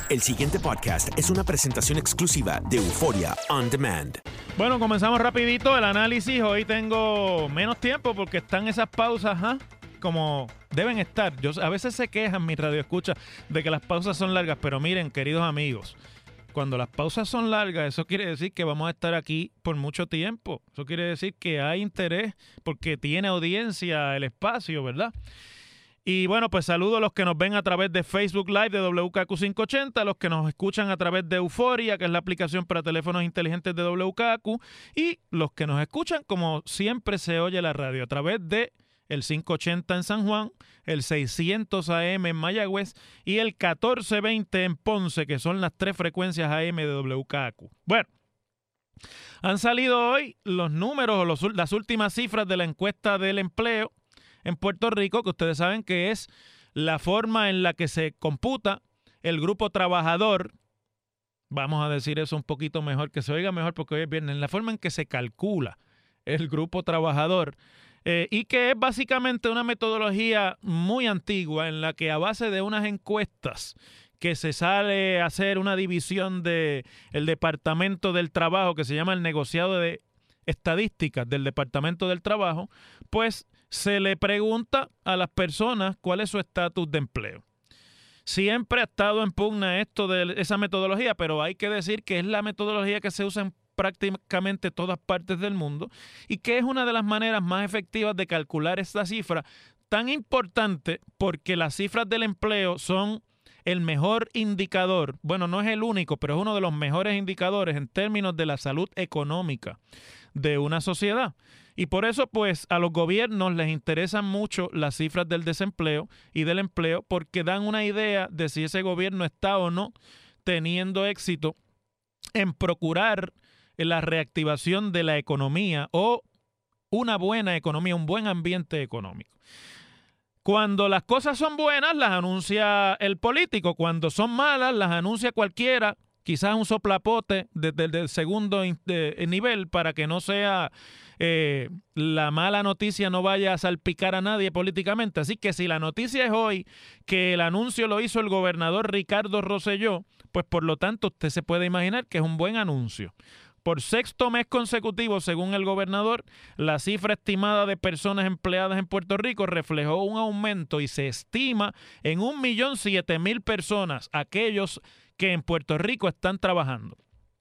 El siguiente podcast es una presentación exclusiva de Euforia On Demand. Bueno, comenzamos rapidito el análisis. Hoy tengo menos tiempo porque están esas pausas, como deben estar. A veces se quejan mis radioescuchas de que las pausas son largas, pero miren, queridos amigos, cuando las pausas son largas, eso quiere decir que vamos a estar aquí por mucho tiempo. Eso quiere decir que hay interés porque tiene audiencia el espacio, ¿verdad? Y bueno, pues saludo a los que nos ven a través de Facebook Live de WKQ580, a los que nos escuchan a través de Euforia, que es la aplicación para teléfonos inteligentes de WKQ, y los que nos escuchan como siempre se oye la radio, a través de el 580 en San Juan, el 600 AM en Mayagüez y el 1420 en Ponce, que son las tres frecuencias AM de WKQ. Bueno, han salido hoy los números o las últimas cifras de la encuesta del empleo en Puerto Rico, que ustedes saben que es la forma en la que se computa el grupo trabajador. Vamos a decir eso un poquito mejor, que se oiga mejor porque hoy es viernes, la forma en que se calcula el grupo trabajador, y que es básicamente una metodología muy antigua en la que a base de unas encuestas que se sale a hacer una división del Departamento del Trabajo, que se llama el negociado de estadísticas del Departamento del Trabajo, pues se le pregunta a las personas cuál es su estatus de empleo. Siempre ha estado en pugna esto de esa metodología, pero hay que decir que es la metodología que se usa en prácticamente todas partes del mundo y que es una de las maneras más efectivas de calcular esta cifra tan importante, porque las cifras del empleo son el mejor indicador, bueno, no es el único, pero es uno de los mejores indicadores en términos de la salud económica de una sociedad. Y por eso, pues, a los gobiernos les interesan mucho las cifras del desempleo y del empleo, porque dan una idea de si ese gobierno está o no teniendo éxito en procurar la reactivación de la economía o una buena economía, un buen ambiente económico. Cuando las cosas son buenas, las anuncia el político. Cuando son malas, las anuncia cualquiera, quizás un soplapote desde el segundo nivel, para que no sea la mala noticia no vaya a salpicar a nadie políticamente. Así que si la noticia es hoy que el anuncio lo hizo el gobernador Ricardo Rosselló, pues por lo tanto usted se puede imaginar que es un buen anuncio. Por sexto mes consecutivo, según el gobernador, la cifra estimada de personas empleadas en Puerto Rico reflejó un aumento y se estima en 1.007.000 personas aquellos que en Puerto Rico están trabajando.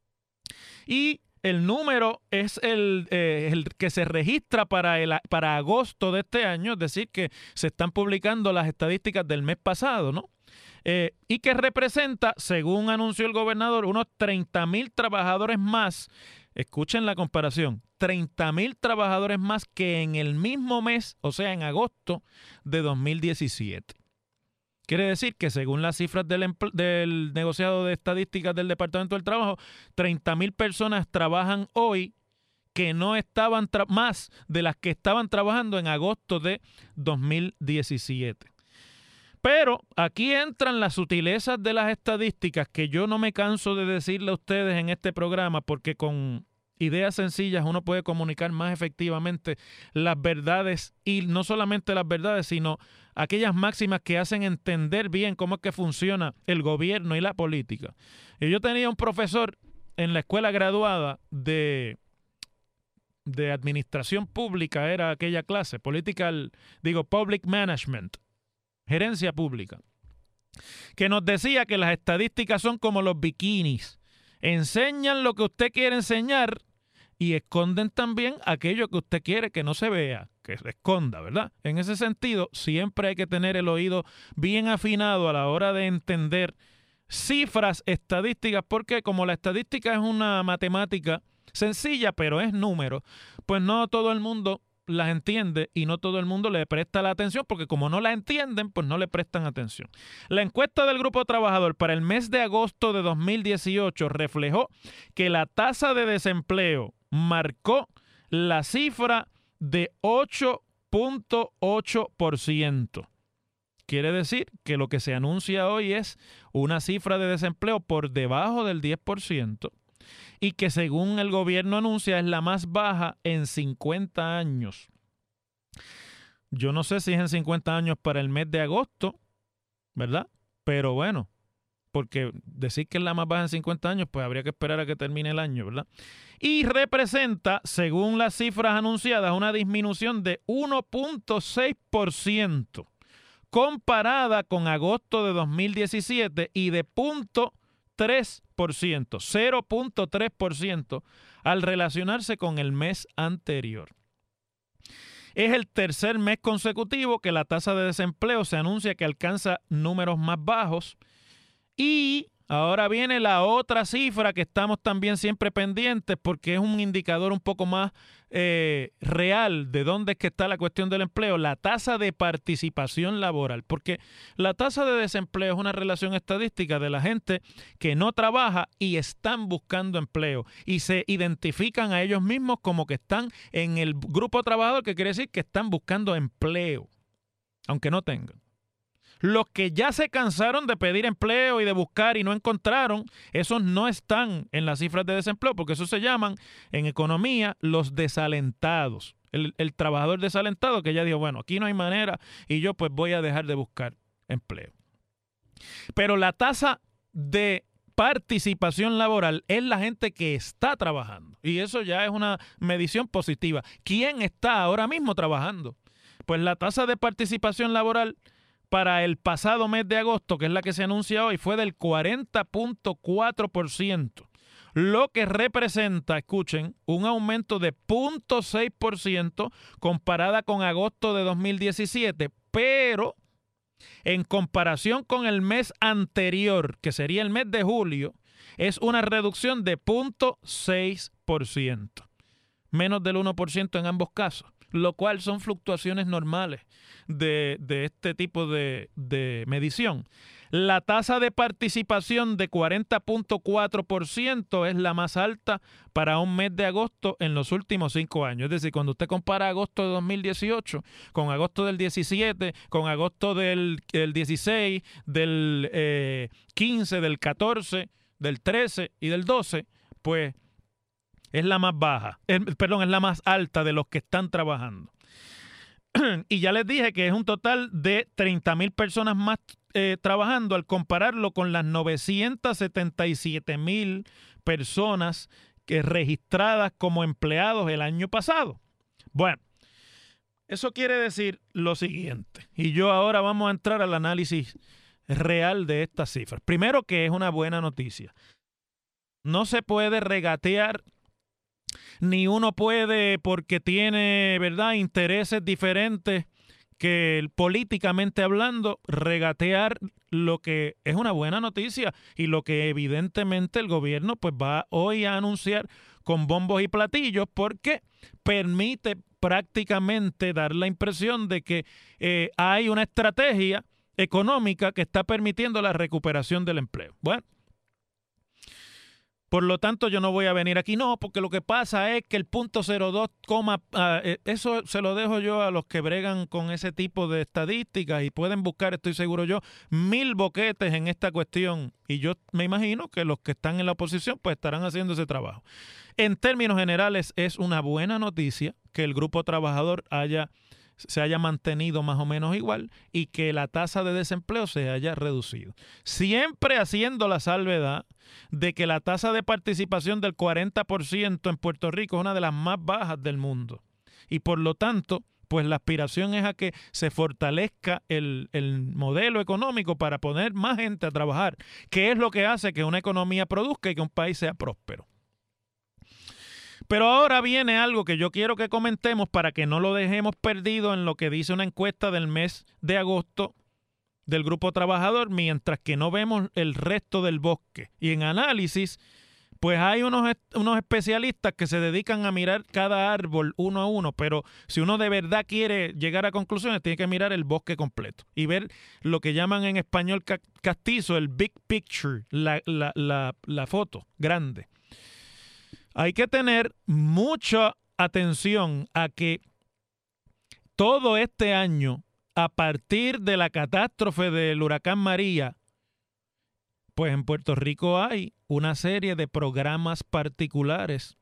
Y el número es el que se registra para agosto de este año, es decir, que se están publicando las estadísticas del mes pasado, ¿no? Y que representa, según anunció el gobernador, unos 30,000 trabajadores más. Escuchen la comparación, 30,000 trabajadores más que en el mismo mes, o sea, en agosto de 2017. Quiere decir que según las cifras del negociado de estadísticas del Departamento del Trabajo, 30,000 personas trabajan hoy que no estaban más de las que estaban trabajando en agosto de 2017. Pero aquí entran las sutilezas de las estadísticas que yo no me canso de decirle a ustedes en este programa, porque con ideas sencillas uno puede comunicar más efectivamente las verdades, y no solamente las verdades, sino aquellas máximas que hacen entender bien cómo es que funciona el gobierno y la política. Y yo tenía un profesor en la escuela graduada de administración pública, era aquella clase, public management, gerencia pública, que nos decía que las estadísticas son como los bikinis. Enseñan lo que usted quiere enseñar y esconden también aquello que usted quiere que no se vea, que se esconda, ¿verdad? En ese sentido, siempre hay que tener el oído bien afinado a la hora de entender cifras estadísticas, porque como la estadística es una matemática sencilla, pero es número, pues no todo el mundo las entiende y no todo el mundo le presta la atención, porque como no la entienden, pues no le prestan atención. La encuesta del Grupo Trabajador para el mes de agosto de 2018 reflejó que la tasa de desempleo marcó la cifra de 8.8%. Quiere decir que lo que se anuncia hoy es una cifra de desempleo por debajo del 10%. Y que según el gobierno anuncia es la más baja en 50 años. Yo no sé si es en 50 años para el mes de agosto, ¿verdad? Pero bueno, porque decir que es la más baja en 50 años, pues habría que esperar a que termine el año, ¿verdad? Y representa, según las cifras anunciadas, una disminución de 1.6% comparada con agosto de 2017 y de 0.3% al relacionarse con el mes anterior. Es el tercer mes consecutivo que la tasa de desempleo se anuncia que alcanza números más bajos. Y ahora viene la otra cifra que estamos también siempre pendientes porque es un indicador un poco más real de dónde es que está la cuestión del empleo, la tasa de participación laboral. Porque la tasa de desempleo es una relación estadística de la gente que no trabaja y están buscando empleo y se identifican a ellos mismos como que están en el grupo trabajador, que quiere decir que están buscando empleo, aunque no tengan. Los que ya se cansaron de pedir empleo y de buscar y no encontraron, esos no están en las cifras de desempleo, porque eso se llaman en economía los desalentados. El trabajador desalentado que ya dijo, bueno, aquí no hay manera y yo pues voy a dejar de buscar empleo. Pero la tasa de participación laboral es la gente que está trabajando y eso ya es una medición positiva. ¿Quién está ahora mismo trabajando? Pues la tasa de participación laboral para el pasado mes de agosto, que es la que se anuncia hoy, fue del 40.4%, lo que representa, escuchen, un aumento de 0.6% comparada con agosto de 2017, pero en comparación con el mes anterior, que sería el mes de julio, es una reducción de 0.6%, menos del 1% en ambos casos, lo cual son fluctuaciones normales de este tipo de medición. La tasa de participación de 40.4% es la más alta para un mes de agosto en los últimos 5 años. Es decir, cuando usted compara agosto de 2018 con agosto del 17, con agosto del 16, del 15, del 14, del 13 y del 12, pues es la más baja, es la más alta de los que están trabajando. Y ya les dije que es un total de 30,000 personas más trabajando al compararlo con las 977,000 personas que registradas como empleados el año pasado. Bueno, eso quiere decir lo siguiente. Y yo ahora vamos a entrar al análisis real de estas cifras. Primero, que es una buena noticia. No se puede regatear, ni uno puede, porque tiene, ¿verdad?, intereses diferentes que políticamente hablando, regatear lo que es una buena noticia y lo que evidentemente el gobierno pues va hoy a anunciar con bombos y platillos, porque permite prácticamente dar la impresión de que hay una estrategia económica que está permitiendo la recuperación del empleo. Bueno, por lo tanto, yo no voy a venir aquí, no, porque lo que pasa es que el 0.02, eso se lo dejo yo a los que bregan con ese tipo de estadísticas y pueden buscar, estoy seguro yo, 1000 boquetes en esta cuestión. Y yo me imagino que los que están en la oposición pues estarán haciendo ese trabajo. En términos generales, es una buena noticia que el grupo trabajador se haya mantenido más o menos igual y que la tasa de desempleo se haya reducido. Siempre haciendo la salvedad de que la tasa de participación del 40% en Puerto Rico es una de las más bajas del mundo. Y por lo tanto, pues la aspiración es a que se fortalezca el modelo económico para poner más gente a trabajar, que es lo que hace que una economía produzca y que un país sea próspero. Pero ahora viene algo que yo quiero que comentemos para que no lo dejemos perdido en lo que dice una encuesta del mes de agosto del Grupo Trabajador, mientras que no vemos el resto del bosque. Y en análisis, pues hay unos especialistas que se dedican a mirar cada árbol uno a uno, pero si uno de verdad quiere llegar a conclusiones, tiene que mirar el bosque completo y ver lo que llaman en español castizo, el big picture, la foto grande. Hay que tener mucha atención a que todo este año, a partir de la catástrofe del huracán María, pues en Puerto Rico hay una serie de programas particulares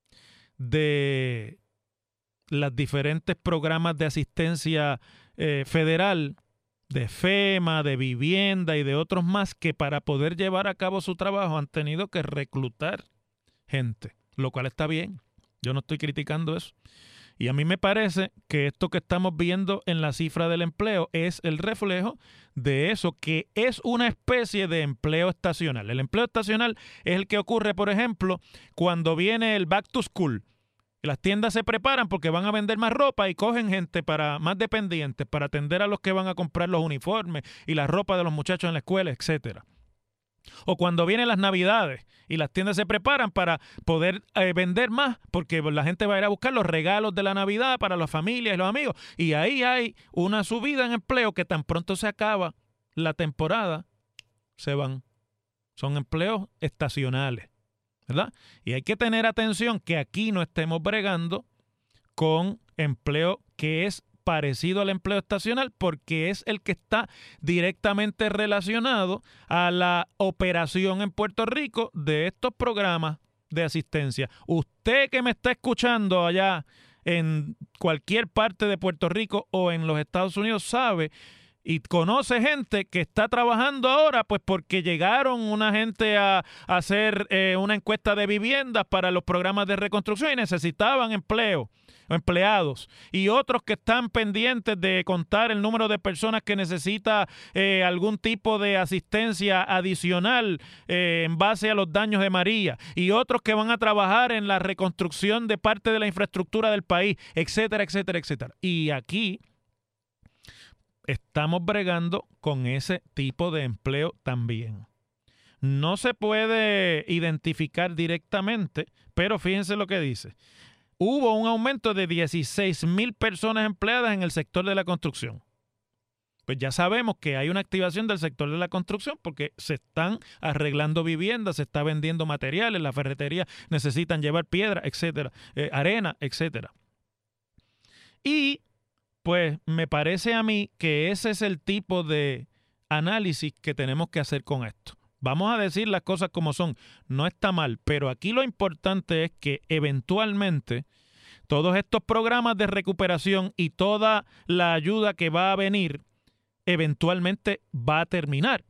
de los diferentes programas de asistencia federal de FEMA, de vivienda y de otros más que para poder llevar a cabo su trabajo han tenido que reclutar gente, lo cual está bien. Yo no estoy criticando eso. Y a mí me parece que esto que estamos viendo en la cifra del empleo es el reflejo de eso, que es una especie de empleo estacional. El empleo estacional es el que ocurre, por ejemplo, cuando viene el back to school. Las tiendas se preparan porque van a vender más ropa y cogen gente más dependientes para atender a los que van a comprar los uniformes y la ropa de los muchachos en la escuela, etcétera. O cuando vienen las Navidades y las tiendas se preparan para poder vender más porque la gente va a ir a buscar los regalos de la Navidad para las familias y los amigos. Y ahí hay una subida en empleo que tan pronto se acaba la temporada, se van. Son empleos estacionales, ¿verdad? Y hay que tener atención que aquí no estemos bregando con empleo que es parecido al empleo estacional porque es el que está directamente relacionado a la operación en Puerto Rico de estos programas de asistencia. Usted que me está escuchando allá en cualquier parte de Puerto Rico o en los Estados Unidos sabe y conoce gente que está trabajando ahora pues porque llegaron una gente a hacer una encuesta de viviendas para los programas de reconstrucción y necesitaban empleo. Empleados y otros que están pendientes de contar el número de personas que necesita algún tipo de asistencia adicional en base a los daños de María y otros que van a trabajar en la reconstrucción de parte de la infraestructura del país, etcétera, etcétera, etcétera. Y aquí estamos bregando con ese tipo de empleo también. No se puede identificar directamente, pero fíjense lo que dice. Hubo un aumento de 16,000 personas empleadas en el sector de la construcción. Pues ya sabemos que hay una activación del sector de la construcción porque se están arreglando viviendas, se está vendiendo materiales, las ferreterías necesitan llevar piedra, etcétera, arena, etcétera. Y pues me parece a mí que ese es el tipo de análisis que tenemos que hacer con esto. Vamos a decir las cosas como son. No está mal, pero aquí lo importante es que eventualmente todos estos programas de recuperación y toda la ayuda que va a venir, eventualmente va a terminar.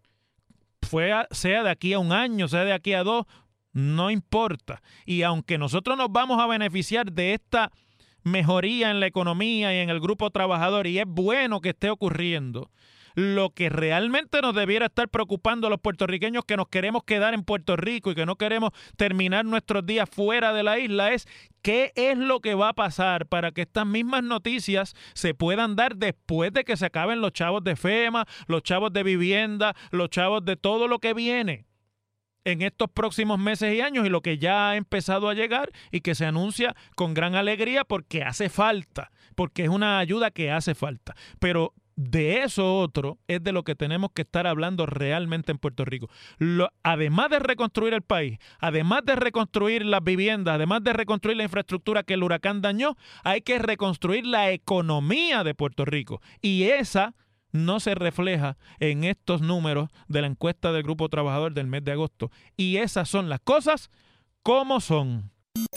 Sea de aquí a un año, sea de aquí a 2, no importa. Y aunque nosotros nos vamos a beneficiar de esta mejoría en la economía y en el grupo trabajador, y es bueno que esté ocurriendo, lo que realmente nos debiera estar preocupando a los puertorriqueños que nos queremos quedar en Puerto Rico y que no queremos terminar nuestros días fuera de la isla es qué es lo que va a pasar para que estas mismas noticias se puedan dar después de que se acaben los chavos de FEMA, los chavos de vivienda, los chavos de todo lo que viene en estos próximos meses y años y lo que ya ha empezado a llegar y que se anuncia con gran alegría porque hace falta, porque es una ayuda que hace falta. Pero de eso otro es de lo que tenemos que estar hablando realmente en Puerto Rico. Además de reconstruir el país, además de reconstruir las viviendas, además de reconstruir la infraestructura que el huracán dañó, hay que reconstruir la economía de Puerto Rico. Y esa no se refleja en estos números de la encuesta del Grupo Trabajador del mes de agosto. Y esas son las cosas como son.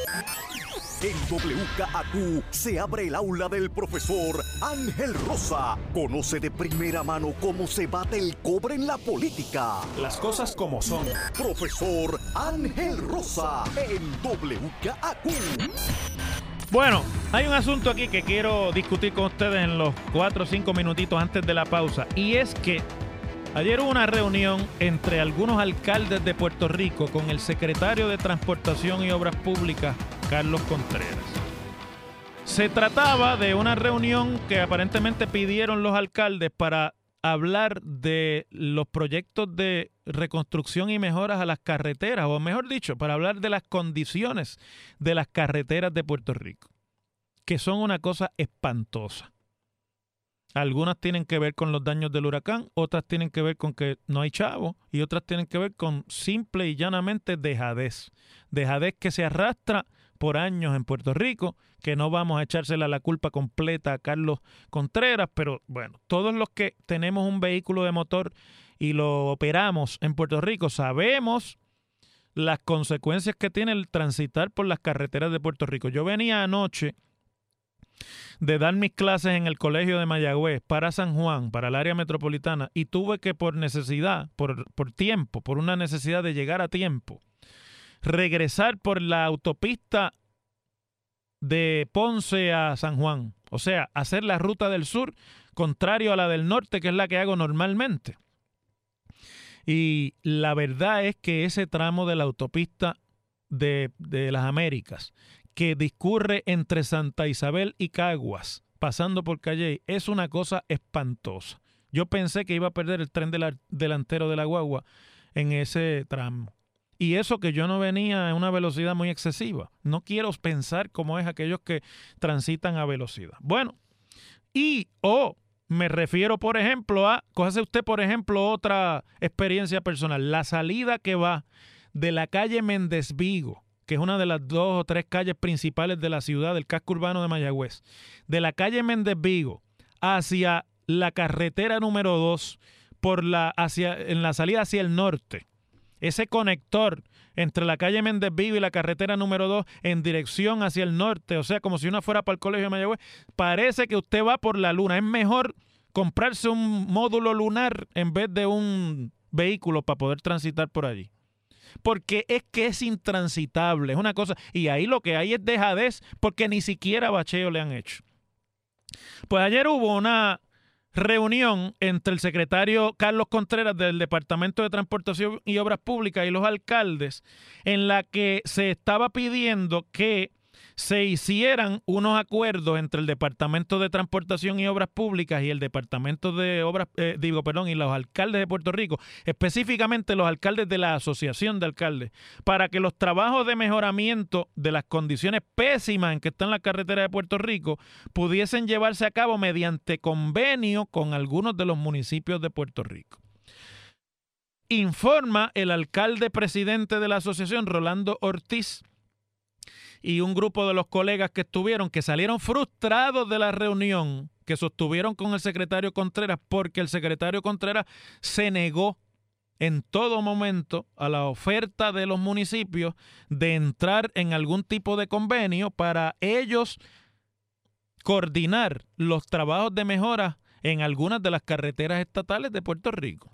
En WKAQ se abre el aula del profesor Ángel Rosa. Conoce de primera mano cómo se bate el cobre en la política. Las cosas como son. Profesor Ángel Rosa en WKAQ. Bueno, hay un asunto aquí que quiero discutir con ustedes en los 4 o 5 minutitos antes de la pausa. Y es que ayer hubo una reunión entre algunos alcaldes de Puerto Rico con el secretario de Transportación y Obras Públicas, Carlos Contreras. Se trataba de una reunión que aparentemente pidieron los alcaldes para hablar de los proyectos de reconstrucción y mejoras a las carreteras, o mejor dicho, para hablar de las condiciones de las carreteras de Puerto Rico, que son una cosa espantosa. Algunas tienen que ver con los daños del huracán, otras tienen que ver con que no hay chavo y otras tienen que ver con simple y llanamente dejadez. Dejadez que se arrastra por años en Puerto Rico, que no vamos a echársela la culpa completa a Carlos Contreras, pero bueno, todos los que tenemos un vehículo de motor y lo operamos en Puerto Rico sabemos las consecuencias que tiene el transitar por las carreteras de Puerto Rico. Yo venía anoche de dar mis clases en el colegio de Mayagüez para San Juan, para el área metropolitana, y tuve que por necesidad, por tiempo, por una necesidad de llegar a tiempo, regresar por la autopista de Ponce a San Juan. O sea, hacer la ruta del sur contrario a la del norte, que es la que hago normalmente. Y la verdad es que ese tramo de la autopista de las Américas, que discurre entre Santa Isabel y Caguas, pasando por Calley, es una cosa espantosa. Yo pensé que iba a perder el tren delantero de la guagua en ese tramo. Y eso que yo no venía a una velocidad muy excesiva. No quiero pensar cómo es aquellos que transitan a velocidad. Bueno, me refiero, por ejemplo, cójase usted, por ejemplo, otra experiencia personal. La salida que va de la calle Méndez Vigo, que es una de las 2 o 3 calles principales de la ciudad, del casco urbano de Mayagüez, de la calle Méndez Vigo hacia la carretera número 2, en la salida hacia el norte. Ese conector entre la calle Méndez Vigo y la carretera número 2 en dirección hacia el norte, o sea, como si uno fuera para el colegio de Mayagüez, parece que usted va por la luna. Es mejor comprarse un módulo lunar en vez de un vehículo para poder transitar por allí. Porque es que es intransitable, es una cosa. Y ahí lo que hay es dejadez, porque ni siquiera bacheo le han hecho. Pues ayer hubo una reunión entre el secretario Carlos Contreras del Departamento de Transportación y Obras Públicas y los alcaldes, en la que se estaba pidiendo que se hicieran unos acuerdos entre el Departamento de Transportación y Obras Públicas y el Departamento de Obras, y los alcaldes de Puerto Rico, específicamente los alcaldes de la Asociación de Alcaldes, para que los trabajos de mejoramiento de las condiciones pésimas en que están las carreteras de Puerto Rico pudiesen llevarse a cabo mediante convenio con algunos de los municipios de Puerto Rico. Informa el alcalde presidente de la asociación, Rolando Ortiz, y un grupo de los colegas que estuvieron, que salieron frustrados de la reunión que sostuvieron con el secretario Contreras, porque el secretario Contreras se negó en todo momento a la oferta de los municipios de entrar en algún tipo de convenio para ellos coordinar los trabajos de mejora en algunas de las carreteras estatales de Puerto Rico.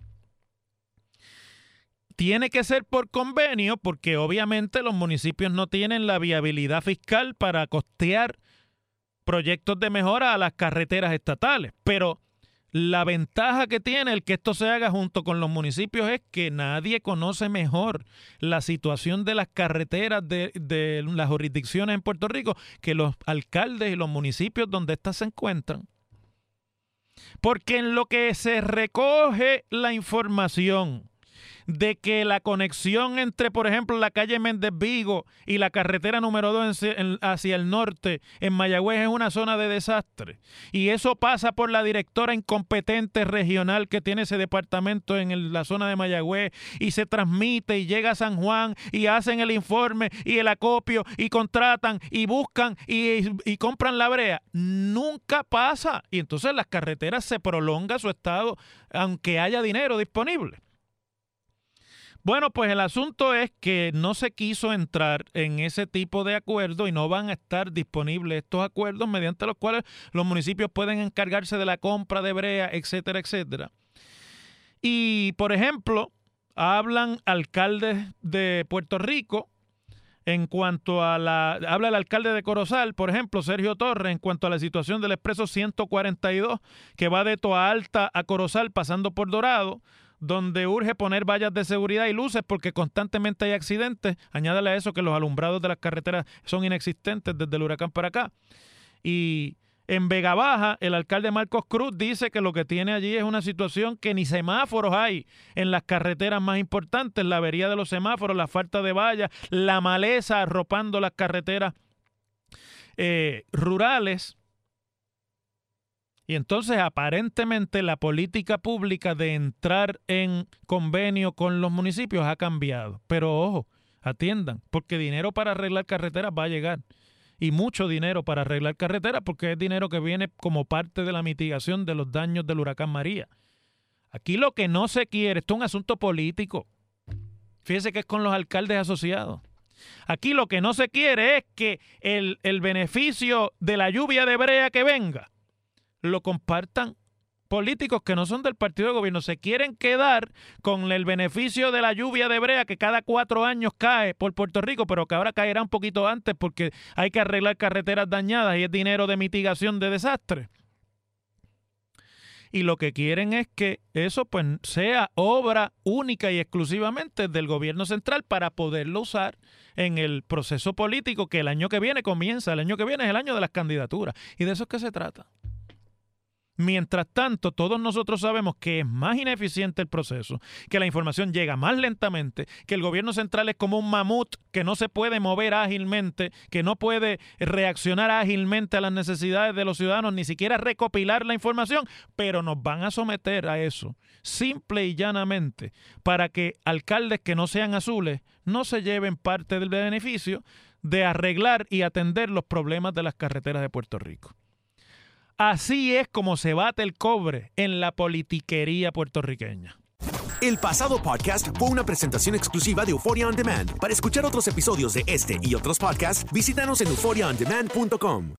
Tiene que ser por convenio porque obviamente los municipios no tienen la viabilidad fiscal para costear proyectos de mejora a las carreteras estatales. Pero la ventaja que tiene el que esto se haga junto con los municipios es que nadie conoce mejor la situación de las carreteras de las jurisdicciones en Puerto Rico que los alcaldes y los municipios donde éstas se encuentran. Porque en lo que se recoge la información de que la conexión entre, por ejemplo, la calle Méndez Vigo y la carretera número 2 hacia el norte en Mayagüez es una zona de desastre. Y eso pasa por la directora incompetente regional que tiene ese departamento en la zona de Mayagüez, y se transmite y llega a San Juan y hacen el informe y el acopio y contratan y buscan y compran la brea. Nunca pasa. Y entonces las carreteras se prolonga su estado aunque haya dinero disponible. Bueno, pues el asunto es que no se quiso entrar en ese tipo de acuerdo y no van a estar disponibles estos acuerdos mediante los cuales los municipios pueden encargarse de la compra de brea, etcétera, etcétera. Y, por ejemplo, hablan alcaldes de Puerto Rico en cuanto a habla el alcalde de Corozal, por ejemplo, Sergio Torres, en cuanto a la situación del expreso 142 que va de Toa Alta a Corozal pasando por Dorado, donde urge poner vallas de seguridad y luces porque constantemente hay accidentes. Añádale a eso que los alumbrados de las carreteras son inexistentes desde el huracán para acá. Y en Vega Baja, el alcalde Marcos Cruz dice que lo que tiene allí es una situación que ni semáforos hay en las carreteras más importantes, la avería de los semáforos, la falta de vallas, la maleza arropando las carreteras rurales. Y entonces aparentemente la política pública de entrar en convenio con los municipios ha cambiado. Pero ojo, atiendan, porque dinero para arreglar carreteras va a llegar. Y mucho dinero para arreglar carreteras porque es dinero que viene como parte de la mitigación de los daños del huracán María. Aquí lo que no se quiere, esto es un asunto político. Fíjese que es con los alcaldes asociados. Aquí lo que no se quiere es que el beneficio de la lluvia de brea que venga lo compartan políticos que no son del partido de gobierno. Se quieren quedar con el beneficio de la lluvia de brea que cada 4 años cae por Puerto Rico, pero que ahora caerá un poquito antes porque hay que arreglar carreteras dañadas y es dinero de mitigación de desastres. Y lo que quieren es que eso pues sea obra única y exclusivamente del gobierno central para poderlo usar en el proceso político que el año que viene comienza. El año que viene es el año de las candidaturas. Y de eso es que se trata. Mientras tanto, todos nosotros sabemos que es más ineficiente el proceso, que la información llega más lentamente, que el gobierno central es como un mamut que no se puede mover ágilmente, que no puede reaccionar ágilmente a las necesidades de los ciudadanos, ni siquiera recopilar la información, pero nos van a someter a eso, simple y llanamente, para que alcaldes que no sean azules no se lleven parte del beneficio de arreglar y atender los problemas de las carreteras de Puerto Rico. Así es como se bate el cobre en la politiquería puertorriqueña. El pasado podcast fue una presentación exclusiva de Euphoria On Demand. Para escuchar otros episodios de este y otros podcasts, visítanos en euphoriaondemand.com.